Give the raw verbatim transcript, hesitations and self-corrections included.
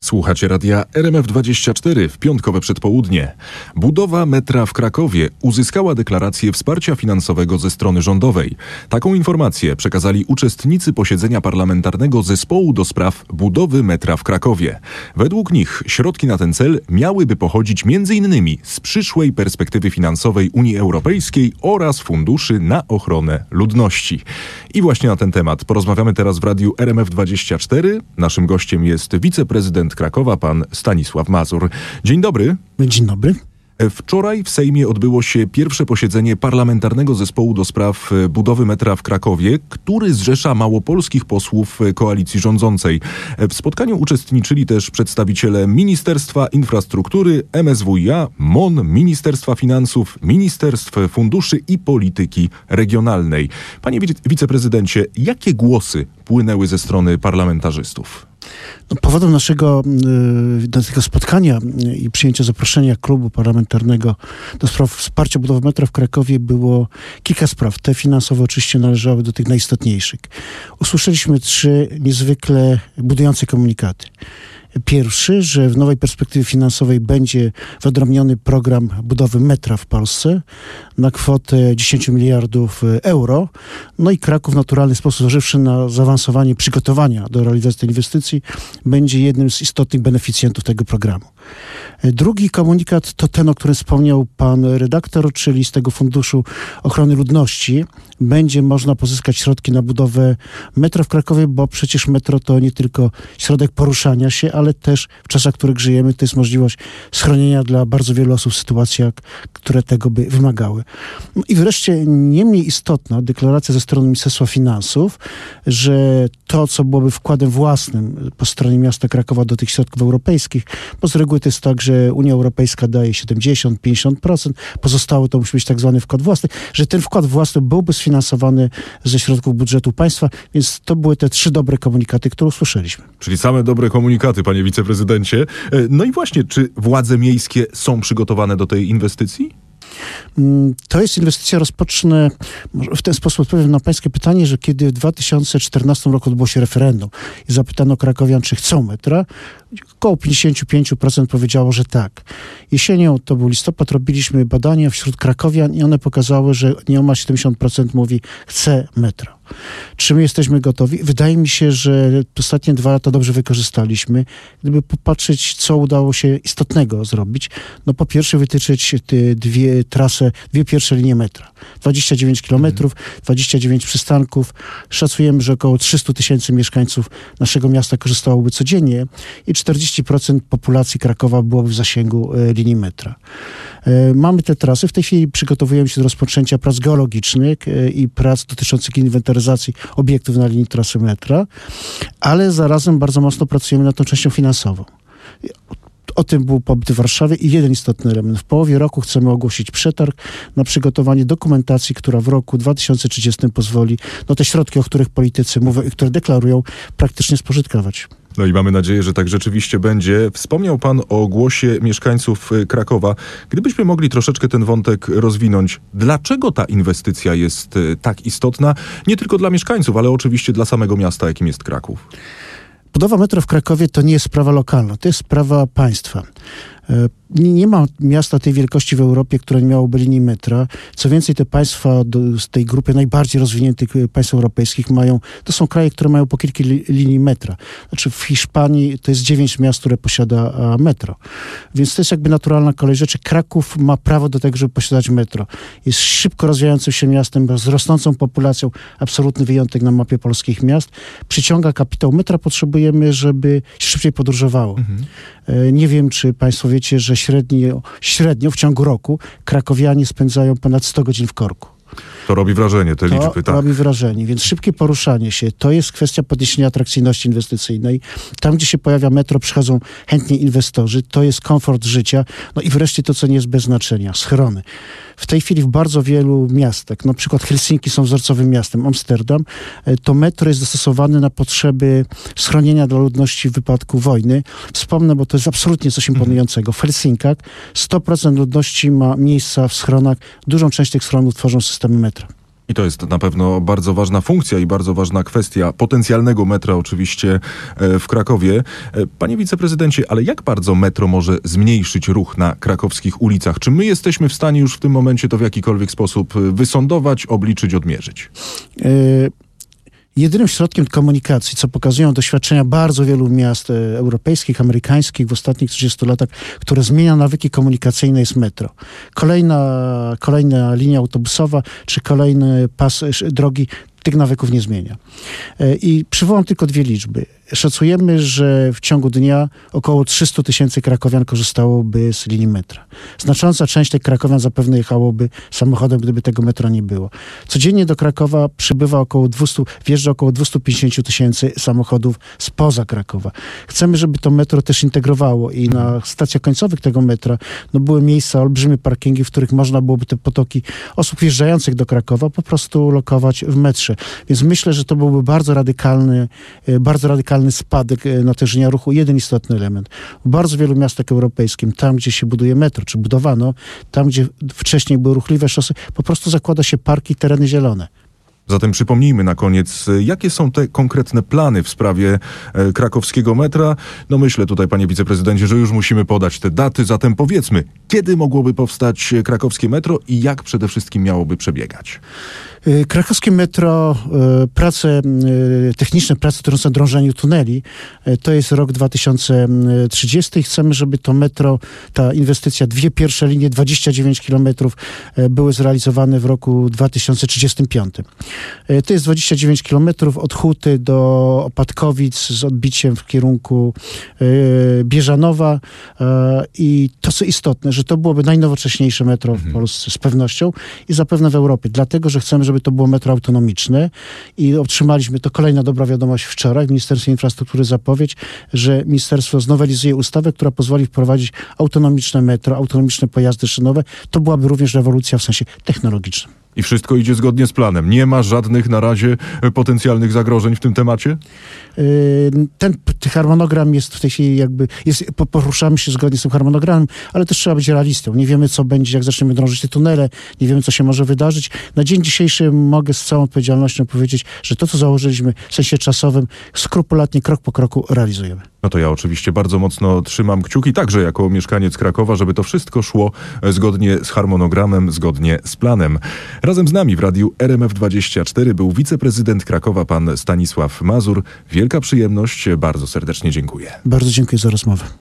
Słuchacie radia R M F dwadzieścia cztery w piątkowe przedpołudnie. Budowa metra w Krakowie uzyskała deklarację wsparcia finansowego ze strony rządowej. Taką informację przekazali uczestnicy posiedzenia parlamentarnego zespołu do spraw budowy metra w Krakowie. Według nich środki na ten cel miałyby pochodzić między innymi z przyszłej perspektywy finansowej Unii Europejskiej oraz funduszy na ochronę ludności. I właśnie na ten temat porozmawiamy teraz w radiu R M F dwadzieścia cztery. Naszym gościem jest wiceprezydent Krakowa, pan Stanisław Mazur. Dzień dobry. Dzień dobry. Wczoraj w Sejmie odbyło się pierwsze posiedzenie Parlamentarnego Zespołu do spraw budowy metra w Krakowie, który zrzesza małopolskich posłów koalicji rządzącej. W spotkaniu uczestniczyli też przedstawiciele Ministerstwa Infrastruktury, M S W i A, M O N, Ministerstwa Finansów, Ministerstw Funduszy i Polityki Regionalnej. Panie wiceprezydencie, jakie głosy płynęły ze strony parlamentarzystów? No, powodem naszego do tego spotkania i przyjęcia zaproszenia klubu parlamentarnego do spraw wsparcia budowy metra w Krakowie było kilka spraw. Te finansowe oczywiście należały do tych najistotniejszych. Usłyszeliśmy trzy niezwykle budujące komunikaty. Pierwszy, że w nowej perspektywie finansowej będzie wyodrębniony program budowy metra w Polsce na kwotę dziesięć miliardów euro. No i Kraków w naturalny sposób, zważywszy na zaawansowanie przygotowania do realizacji tej inwestycji, będzie jednym z istotnych beneficjentów tego programu. Drugi komunikat to ten, o którym wspomniał pan redaktor, czyli z tego Funduszu Ochrony Ludności będzie można pozyskać środki na budowę metra w Krakowie, bo przecież metro to nie tylko środek poruszania się, ale też w czasach, w których żyjemy, to jest możliwość schronienia dla bardzo wielu osób w sytuacjach, które tego by wymagały. No i wreszcie nie mniej istotna deklaracja ze strony Ministerstwa Finansów, że to, co byłoby wkładem własnym po stronie miasta Krakowa do tych środków europejskich, bo z reguły to jest tak, że Unia Europejska daje siedemdziesiąt do pięćdziesięciu procent, pozostałe to musi być tak zwany wkład własny, że ten wkład własny byłby sfinansowany ze środków budżetu państwa, więc to były te trzy dobre komunikaty, które usłyszeliśmy. Czyli same dobre komunikaty, panie wiceprezydencie. No i właśnie, czy władze miejskie są przygotowane do tej inwestycji? To jest inwestycja, rozpocznę w ten sposób odpowiem na pańskie pytanie, że kiedy w dwa tysiące czternastym roku odbyło się referendum i zapytano krakowian, czy chcą metra, około pięćdziesiąt pięć procent powiedziało, że tak. Jesienią, to był listopad, robiliśmy badania wśród krakowian i one pokazały, że nieomal siedemdziesiąt procent mówi, chce metra. Czy my jesteśmy gotowi? Wydaje mi się, że ostatnie dwa lata dobrze wykorzystaliśmy. Gdyby popatrzeć, co udało się istotnego zrobić, no po pierwsze wytyczyć te dwie trasy, dwie pierwsze linie metra. dwadzieścia dziewięć kilometrów, dwadzieścia dziewięć przystanków. Szacujemy, że około trzysta tysięcy mieszkańców naszego miasta korzystałoby codziennie i czterdzieści procent populacji Krakowa byłoby w zasięgu e, linii metra. E, mamy te trasy. W tej chwili przygotowujemy się do rozpoczęcia prac geologicznych e, i prac dotyczących inwentaryzacji obiektów na linii trasy metra, ale zarazem bardzo mocno pracujemy nad tą częścią finansową. O tym był pobyt w Warszawie i jeden istotny element. W połowie roku chcemy ogłosić przetarg na przygotowanie dokumentacji, która w roku dwa tysiące trzydziestym pozwoli no, te środki, o których politycy mówią i które deklarują, praktycznie spożytkować. No i mamy nadzieję, że tak rzeczywiście będzie. Wspomniał pan o głosie mieszkańców Krakowa. Gdybyśmy mogli troszeczkę ten wątek rozwinąć, dlaczego ta inwestycja jest tak istotna? Nie tylko dla mieszkańców, ale oczywiście dla samego miasta, jakim jest Kraków. Budowa metra w Krakowie to nie jest sprawa lokalna, to jest sprawa państwa. Nie, nie ma miasta tej wielkości w Europie, które nie miałoby linii metra. Co więcej, te państwa do, z tej grupy najbardziej rozwiniętych państw europejskich mają, to są kraje, które mają po kilka li, linii metra. Znaczy w Hiszpanii to jest dziewięć miast, które posiada a, metro. Więc to jest jakby naturalna kolej rzeczy. Kraków ma prawo do tego, żeby posiadać metro. Jest szybko rozwijającym się miastem, z rosnącą populacją, absolutny wyjątek na mapie polskich miast. Przyciąga kapitał. Metra potrzebujemy, żeby szybciej podróżowało. Mhm. Nie wiem, czy państwo wiecie, że średnio, średnio w ciągu roku krakowianie spędzają ponad sto godzin w korku. To robi wrażenie, te to liczby, tak. robi wrażenie, więc szybkie poruszanie się, to jest kwestia podniesienia atrakcyjności inwestycyjnej. Tam, gdzie się pojawia metro, przychodzą chętnie inwestorzy, to jest komfort życia. No i wreszcie to, co nie jest bez znaczenia, schrony. W tej chwili w bardzo wielu miastach, na przykład Helsinki są wzorcowym miastem, Amsterdam, to metro jest dostosowane na potrzeby schronienia dla ludności w wypadku wojny. Wspomnę, bo to jest absolutnie coś imponującego. W Helsinkach sto procent ludności ma miejsca w schronach, dużą część tych schronów tworzą systemy metra. I to jest na pewno bardzo ważna funkcja i bardzo ważna kwestia potencjalnego metra oczywiście w Krakowie. Panie wiceprezydencie, ale jak bardzo metro może zmniejszyć ruch na krakowskich ulicach? Czy my jesteśmy w stanie już w tym momencie to w jakikolwiek sposób wysądować, obliczyć, odmierzyć? Y- Jedynym środkiem komunikacji, co pokazują doświadczenia bardzo wielu miast europejskich, amerykańskich w ostatnich trzydziestu latach, które zmienia nawyki komunikacyjne, jest metro. Kolejna, kolejna linia autobusowa czy kolejny pas drogi tych nawyków nie zmienia. I przywołam tylko dwie liczby. Szacujemy, że w ciągu dnia około trzysta tysięcy krakowian korzystałoby z linii metra. Znacząca część tych krakowian zapewne jechałoby samochodem, gdyby tego metra nie było. Codziennie do Krakowa przybywa około dwieście, wjeżdża około dwieście pięćdziesiąt tysięcy samochodów spoza Krakowa. Chcemy, żeby to metro też integrowało i na stacjach końcowych tego metra no, były miejsca, olbrzymie parkingi, w których można byłoby te potoki osób wjeżdżających do Krakowa po prostu lokować w metrze. Więc myślę, że to byłby bardzo radykalny, bardzo radykalny spadek natężenia ruchu. Jeden istotny element. W bardzo wielu miastach europejskich, tam gdzie się buduje metro, czy budowano, tam gdzie wcześniej były ruchliwe szosy, po prostu zakłada się parki, tereny zielone. Zatem przypomnijmy na koniec, jakie są te konkretne plany w sprawie e, krakowskiego metra. No myślę tutaj, panie wiceprezydencie, że już musimy podać te daty. Zatem powiedzmy, kiedy mogłoby powstać krakowskie metro i jak przede wszystkim miałoby przebiegać? Krakowskie metro, prace techniczne, prace trwające drążeniu tuneli, to jest rok dwa tysiące trzydziesty i chcemy, żeby to metro, ta inwestycja, dwie pierwsze linie, dwadzieścia dziewięć kilometrów były zrealizowane w roku dwa tysiące trzydziestym piątym. To jest dwadzieścia dziewięć kilometrów od Huty do Opatkowic z odbiciem w kierunku Bieżanowa i to, co istotne, że to byłoby najnowocześniejsze metro w Polsce z pewnością i zapewne w Europie, dlatego, że chcemy, żeby to było metro autonomiczne i otrzymaliśmy, to kolejna dobra wiadomość wczoraj, w Ministerstwie Infrastruktury zapowiedź, że ministerstwo znowelizuje ustawę, która pozwoli wprowadzić autonomiczne metro, autonomiczne pojazdy szynowe. To byłaby również rewolucja w sensie technologicznym. I wszystko idzie zgodnie z planem. Nie ma żadnych na razie potencjalnych zagrożeń w tym temacie? Ten harmonogram jest w tej chwili jakby, jest, poruszamy się zgodnie z tym harmonogramem, ale też trzeba być realistą. Nie wiemy, co będzie, jak zaczniemy drążyć te tunele, nie wiemy, co się może wydarzyć. Na dzień dzisiejszy mogę z całą odpowiedzialnością powiedzieć, że to, co założyliśmy w sensie czasowym, skrupulatnie, krok po kroku realizujemy. No to ja oczywiście bardzo mocno trzymam kciuki, także jako mieszkaniec Krakowa, żeby to wszystko szło zgodnie z harmonogramem, zgodnie z planem. Razem z nami w radiu R M F dwadzieścia cztery był wiceprezydent Krakowa, pan Stanisław Mazur. Wielka przyjemność, bardzo serdecznie dziękuję. Bardzo dziękuję za rozmowę.